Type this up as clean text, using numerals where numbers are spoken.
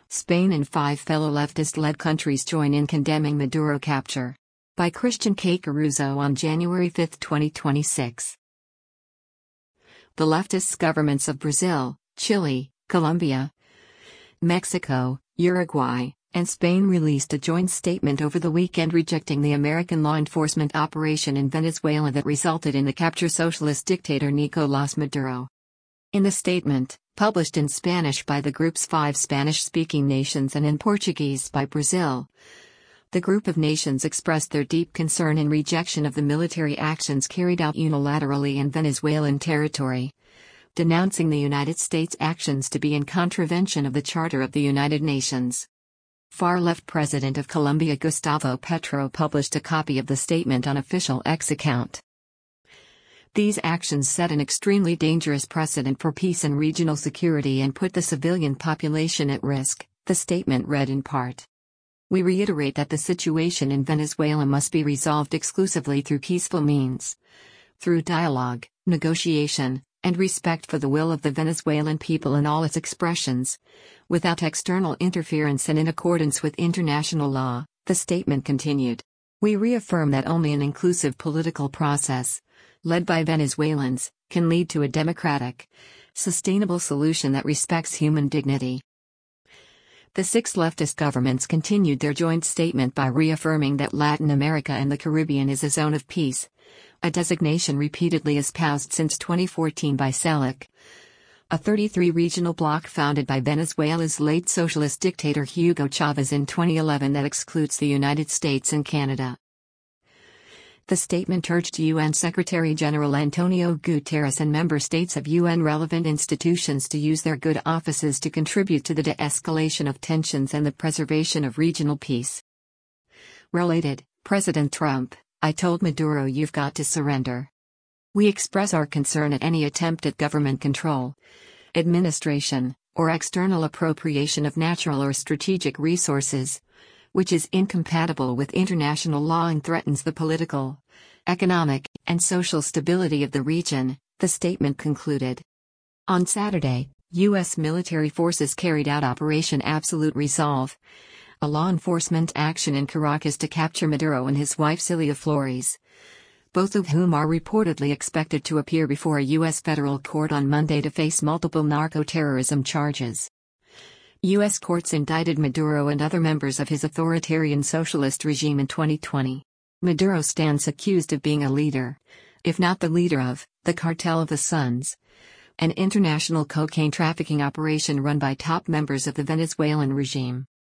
Spain and 5 fellow leftist-led countries join in condemning Maduro capture. By Christian K. Caruso on January 5, 2026. The leftist governments of Brazil, Chile, Colombia, Mexico, Uruguay, and Spain released a joint statement over the weekend rejecting the American law enforcement operation in Venezuela that resulted in the capture of socialist dictator Nicolás Maduro. In the statement, published in Spanish by the group's 5 Spanish-speaking nations and in Portuguese by Brazil, the group of nations expressed their deep concern and rejection of the military actions carried out unilaterally in Venezuelan territory, denouncing the United States' actions to be in contravention of the Charter of the United Nations. Far-left President of Colombia Gustavo Petro published a copy of the statement on official X account. These actions set an extremely dangerous precedent for peace and regional security and put the civilian population at risk, the statement read in part. We reiterate that the situation in Venezuela must be resolved exclusively through peaceful means, through dialogue, negotiation, and respect for the will of the Venezuelan people in all its expressions, without external interference and in accordance with international law, the statement continued. We reaffirm that only an inclusive political process, led by Venezuelans, can lead to a democratic, sustainable solution that respects human dignity. The 6 leftist governments continued their joint statement by reaffirming that Latin America and the Caribbean is a zone of peace, a designation repeatedly espoused since 2014 by CELAC, a 33-regional bloc founded by Venezuela's late socialist dictator Hugo Chavez in 2011 that excludes the United States and Canada. The statement urged UN Secretary-General Antonio Guterres and member states of UN-relevant institutions to use their good offices to contribute to the de-escalation of tensions and the preservation of regional peace. Related, President Trump, I told Maduro you've got to surrender. We express our concern at any attempt at government control, administration, or external appropriation of natural or strategic resources, which is incompatible with international law and threatens the political, economic, and social stability of the region, the statement concluded. On Saturday, U.S. military forces carried out Operation Absolute Resolve, a law enforcement action in Caracas to capture Maduro and his wife Cilia Flores, both of whom are reportedly expected to appear before a U.S. federal court on Monday to face multiple narco-terrorism charges. U.S. courts indicted Maduro and other members of his authoritarian socialist regime in 2020. Maduro stands accused of being a leader, if not the leader of, the Cartel of the Suns, an international cocaine trafficking operation run by top members of the Venezuelan regime.